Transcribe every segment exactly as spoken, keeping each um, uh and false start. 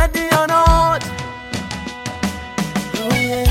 ready or not? Oh yeah.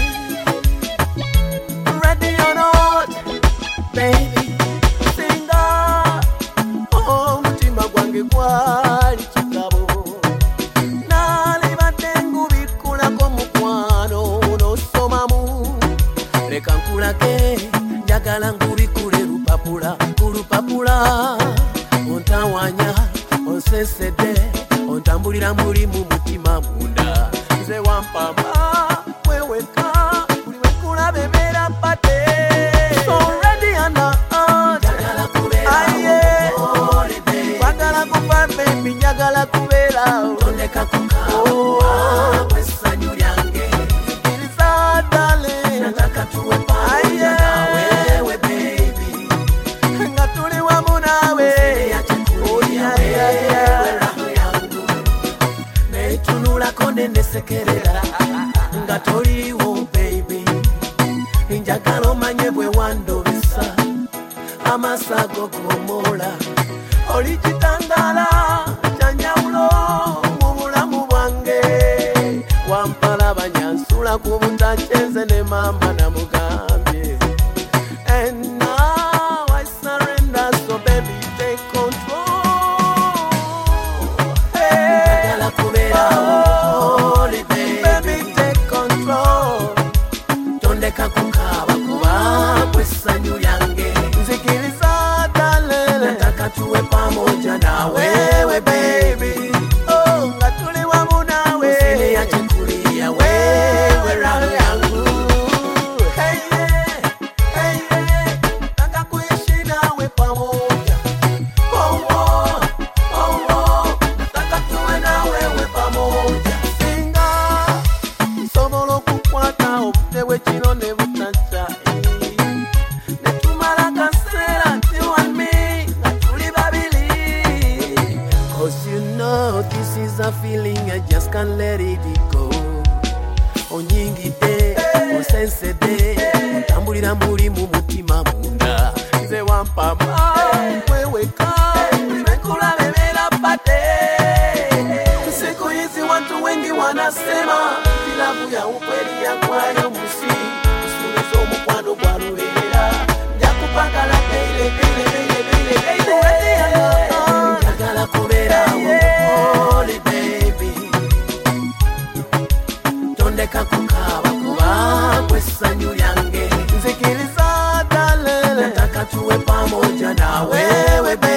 Ready or not, baby? Singa, oh mutima gwange gwali kigabo. Nali batengu bikulako mukwano n'osomamu. Leka nkulage, njagala nkubikule lupapula ku lupapula. Ontawanya, onsesedde, ontambulira muli mu mutima munda. Nze wampama, weweka, buli wekulabe beera mpate. So ready or not, njagala kubeera holiday. Kwagala kuva baby, njagala kubeera tondeka kukawa kwessanyu lyange. Sikiriza darling, nataka tuwe pamoja na wewe baby. Nga tuli wamu nawe. Oh yeah yeah yeah. Netunulako nenesekerera nga toliwo baby. Njagala omanye bwe wandobesa amasago gomola. Oli kitangala kyanjawulo mu bulamu bwange. Wampala banyansula ku butakyenze ne mama namugambye. And now I surrender, so baby take control. Hey, njagala kubeera holiday. Baby take control. Tondeka kukaaba kuba kwessanyu lyange. Nzikiriza darling, nataka tuwe pamoja na wewe baby. Oh, nga tuli wamu nawe. Usiniache kulia wewe raha yangu. Hey yeah, hey yeah, nataka kuishi nawe pamoja. Oh oh, oh oh, nataka tuwe na wewe pamoja. Singa, nsobola okukwata obudde bw'ekiro ne butakyayi. Ne tumala kaseera you and me nga tuli babiri. 'Cause you know this is a feeling I just can't let it go. Onyingide, onsensedde, ontambulira muli mu mutima munda. Nze wampama, weweka, buli lwekulabe beera mpate. Siku hizi watu wengi wanasema vilabu ya ukweli yakwayo musi. Usiweze omukwano gwa lubeerera. Njakupagala baby, baby, baby, baby, baby. Ready or not, njagala kubeera holiday baby. Tondeka kukaaba kuba kwessanyu lyange. Nzikiriza darling, nataka tuwe pamoja na wewe baby.